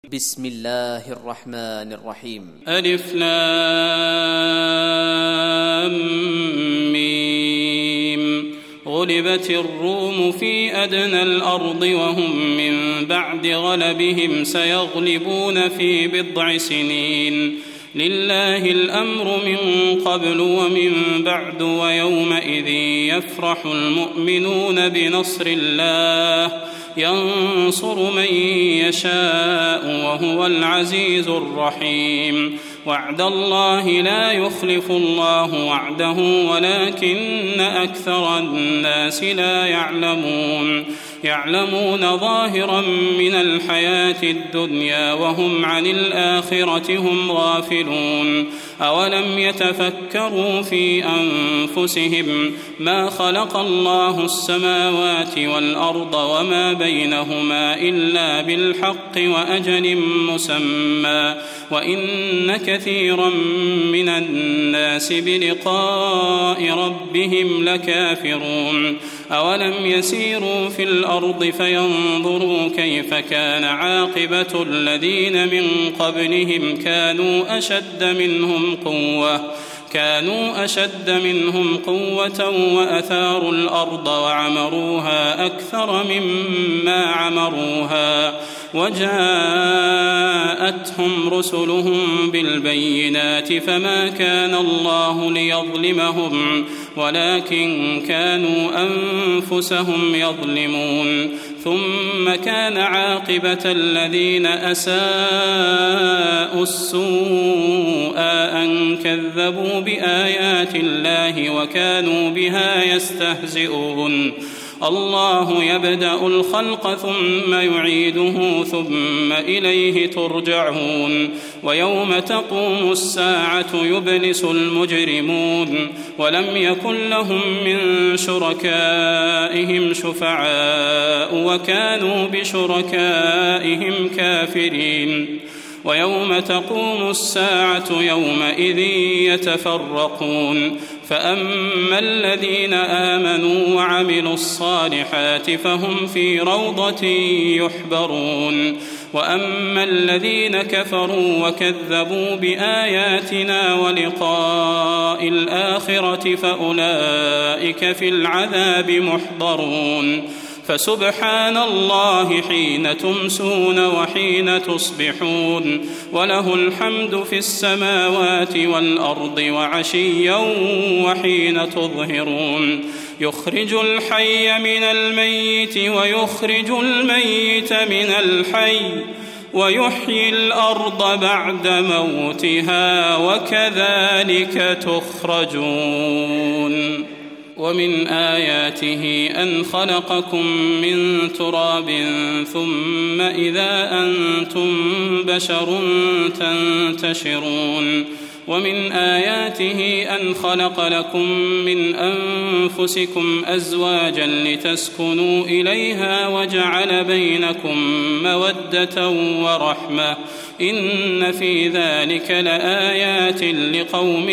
بسم الله الرحمن الرحيم. ألف لام ميم. غلبت الروم في أدنى الأرض وهم من بعد غلبهم سيغلبون في بضع سنين. لله الأمر من قبل ومن بعد ويومئذ يفرح المؤمنون بنصر الله ينصر من يشاء وهو العزيز الرحيم. وعد الله لا يخلف الله وعده ولكن أكثر الناس لا يعلمون ظاهرا من الحياة الدنيا وهم عن الآخرة هم غافلون. أولم يتفكروا في أنفسهم ما خلق الله السماوات والأرض وما بينهما إلا بالحق وأجل مسمى وإن كثيرا من الناس بلقاء ربهم لكافرون. أولم يسيروا في الأرض فينظروا كيف كان عاقبة الذين من قبلهم كانوا أشد منهم قوة وأثاروا الأرض وعمروها أكثر مما عمروها وجاءتهم رسلهم بالبينات فما كان الله ليظلمهم ولكن كانوا أنفسهم يظلمون. ثم كان عاقبة الذين أساءوا السوء أن كذبوا بآيات الله وكانوا بها يستهزئون. الله يبدأ الخلق ثم يعيده ثم إليه ترجعون. ويوم تقوم الساعة يبلس المجرمون ولم يكن لهم من شركائهم شفعاء وكانوا بشركائهم كافرين. ويوم تقوم الساعة يومئذ يتفرقون فأما الذين آمنوا وعملوا الصالحات فهم في روضة يحبرون وأما الذين كفروا وكذبوا بآياتنا ولقاء الآخرة فأولئك في العذاب محضرون. فسبحان الله حين تمسون وحين تصبحون وله الحمد في السماوات والأرض وعشيا وحين تظهرون. يخرج الحي من الميت ويخرج الميت من الحي ويحيي الأرض بعد موتها وكذلك تخرجون. ومن آياته أن خلقكم من تراب ثم إذا أنتم بشر تنتشرون. ومن آياته أن خلق لكم من أنفسكم أزواجا لتسكنوا إليها وجعل بينكم مودة ورحمة إن في ذلك لآيات لقوم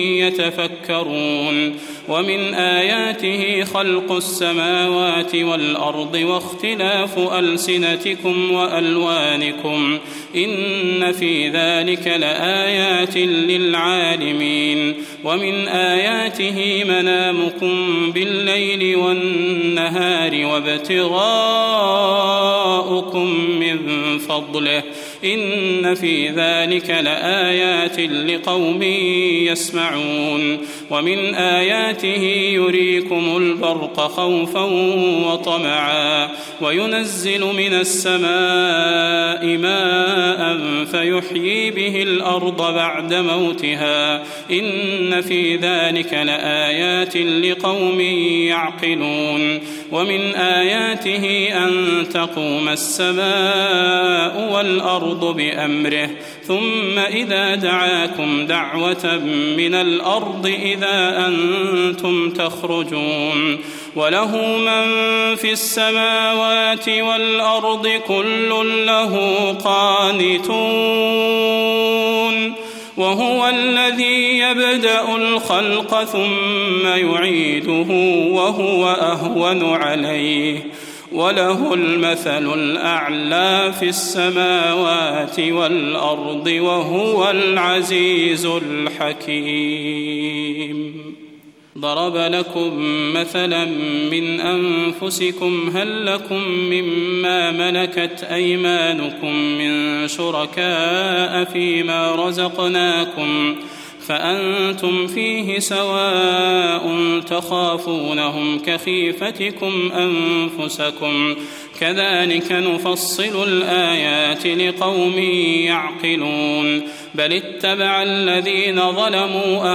يتفكرون. ومن آياته خلق السماوات والأرض واختلاف ألسنتكم وألوانكم إن في ذلك لآيات للعالمين. ومن آياته منامكم بالليل والنهار وابتغاؤكم من فضله إن في ذلك لآيات لقوم يسمعون. ومن آياته يريكم البرق خوفا وطمعا وينزل من السماء ماء فيحيي به الأرض بعد موتها إن في ذلك لآيات لقوم يعقلون. ومن آياته أن تقوم السماء والأرض بأمره ثم إذا دعاكم دعوة من الأرض إذا أنتم تخرجون. وله من في السماوات والأرض كل له قانتون. وهو الذي يبدأ الخلق ثم يعيده وهو أهون عليه وله المثل الأعلى في السماوات والأرض وهو العزيز الحكيم. ضرب لكم مثلا من أنفسكم هل لكم مما ملكت أيمانكم من شركاء فيما رزقناكم فأنتم فيه سواء تخافونهم كخيفتكم أنفسكم كذلك نفصل الآيات لقوم يعقلون بل اتبع الذين ظلموا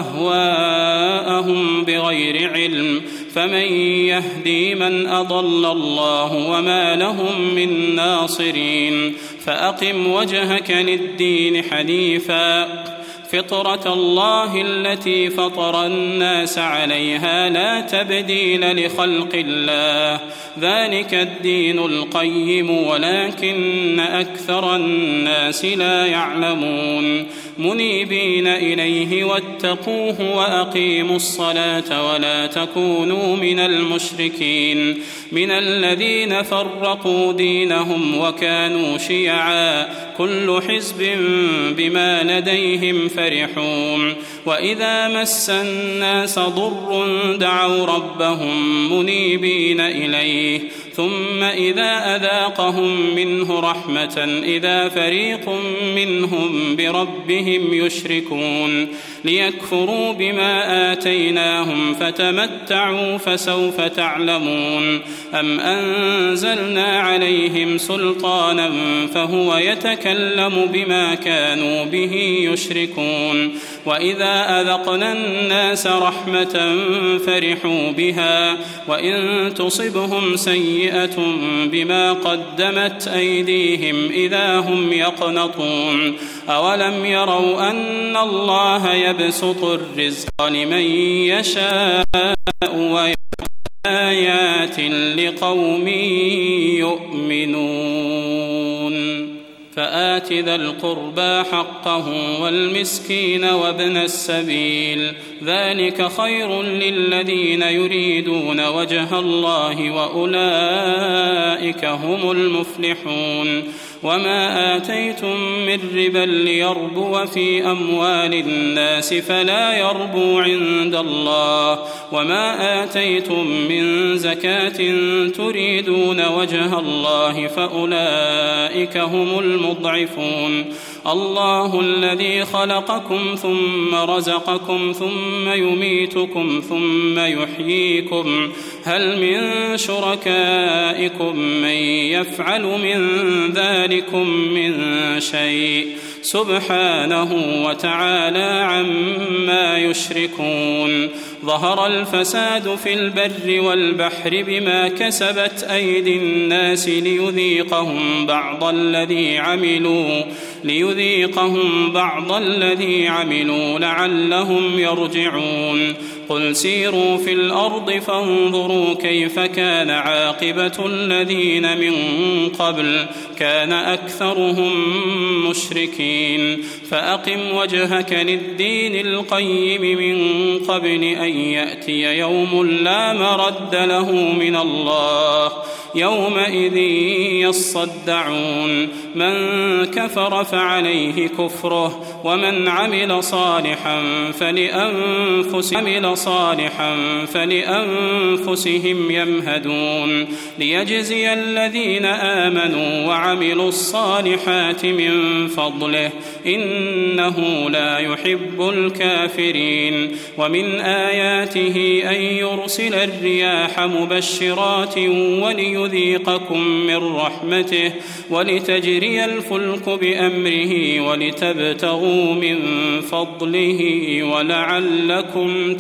أهواءهم بغير علم فمن يهدي من أضل الله وما لهم من ناصرين فأقم وجهك للدين حنيفا فطرة الله التي فطر الناس عليها لا تبديل لخلق الله ذلك الدين القيم ولكن أكثر الناس لا يعلمون منيبين إليه واتقوه وأقيموا الصلاة ولا تكونوا من المشركين من الذين فرقوا دينهم وكانوا شيعا كل حزب بما لديهم فرحون وإذا مس الناس ضر دعوا ربهم منيبين إليه ثم إذا أذاقهم منه رحمة إذا فريق منهم بربهم يشركون ليكفروا بما آتيناهم فتمتعوا فسوف تعلمون أم أنزلنا عليهم سلطانا فهو يتكلم بما كانوا به يشركون وإذا أذقنا الناس رحمة فرحوا بها وإن تصبهم سيئة بما قدمت أيديهم إذا هم يقنطون أولم يروا أن الله يبسط الرزق لمن يشاء ويفتح آيات لقوم يؤمنون فآت ذا القربى حقه والمسكين وابن السبيل ذلك خير للذين يريدون وجه الله وأولئك هم المفلحون وما آتيتم من ربا ليربو في أموال الناس فلا يربو عند الله وما آتيتم من زكاة تريدون وجه الله فأولئك هم المضعفون الله الذي خلقكم ثم رزقكم ثم يميتكم ثم يحييكم هل من شركائكم من يفعل من ذلكم من شيء سبحانه وتعالى عما يشركون ظهر الفساد في البر والبحر بما كسبت أيدي الناس ليذيقهم بعض الذي عملوا لعلهم يرجعون قل سيروا في الأرض فانظروا كيف كان عاقبة الذين من قبل كان أكثرهم مشركين فأقم وجهك للدين القيم من قبل أن يأتي يوم لا مرد له من الله يومئذ يصدعون من كفر فعليه كفره ومن عمل صالحا فلأنفسهم يمهدون ليجزي الذين آمنوا وعملوا الصالحات من فضله إنه لا يحب الكافرين ومن آياته أن يرسل الرياح مبشرات وليذيقكم من رحمته ولتجري الفلك بأمره ولتبتغوا من فضله ولعلكم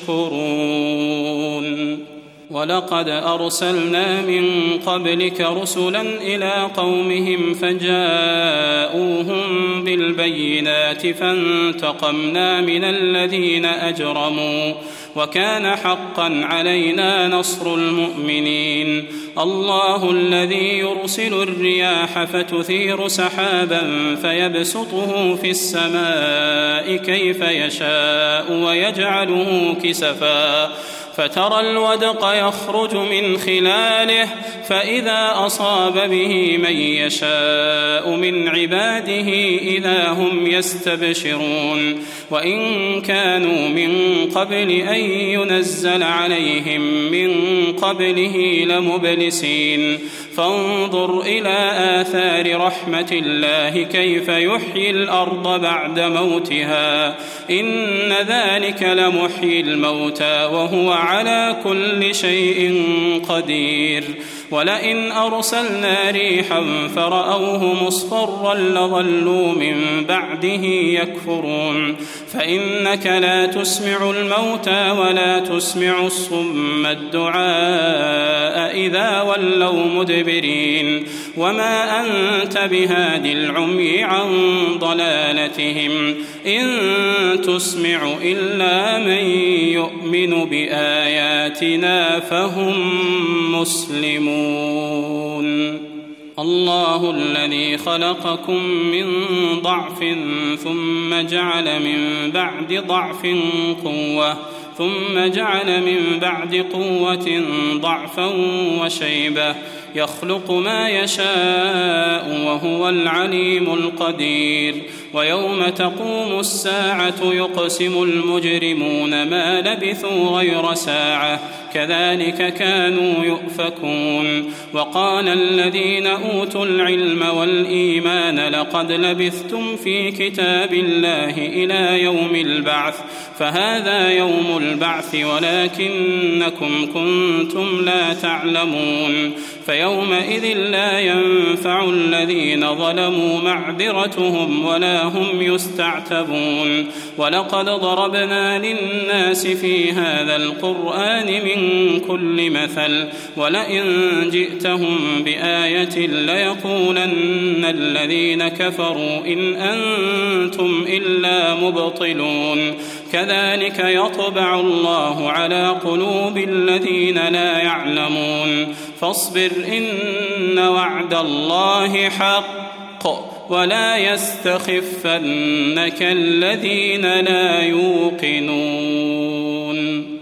تشكرون ولقد أرسلنا من قبلك رسلا إلى قومهم فجاءوهم بالبينات فانتقمنا من الذين أجرموا وكان حقا علينا نصر المؤمنين الله الذي يرسل الرياح فتثير سحابا فيبسطه في السماء كيف يشاء فترى الودق يخرج من خلاله فإذا أصاب به من يشاء من عباده إذا هم يستبشرون وإن كانوا من قبل أن ينزل عليهم من قبله لمبلسين فانظر إلى آثار رحمة الله كيف يحيي الأرض بعد موتها إن ذلك لمحيي الموتى وهو على كل شيء قدير ولئن أرسلنا ريحا فرأوه مصفرا لظلوا من بعده يكفرون فإنك لا تسمع الموتى ولا تسمع الصم الدعاء إذا ولوا مدبرين وما أنت بهاد العمي عن ضلالتهم إن تسمع إلا من يؤمن بآياتنا فهم مسلمون. الله الذي خلقكم من ضعف ثم جعل من بعد ضعف قوة ثم جعل من بعد قوة ضعفا وشيبة يخلق ما يشاء وهو العليم القدير ويوم تقوم الساعة يقسم المجرمون ما لبثوا غير ساعة كذلك كانوا يؤفكون وقال الذين أوتوا العلم والإيمان لقد لبثتم في كتاب الله إلى يوم البعث فهذا يوم البعث ولكنكم كنتم لا تعلمون فيومئذ لا ينفع الذين ظلموا معذرتهم ولا هم يستعتبون ولقد ضربنا للناس في هذا القرآن من كل مثل ولئن جئتهم بآية ليقولن الذين كفروا إن أنتم إلا مبطلون كذلك يطبع الله على قلوب الذين لا يعلمون فاصبر إن وعد الله حق ولا يستخفنك الذين لا يوقنون.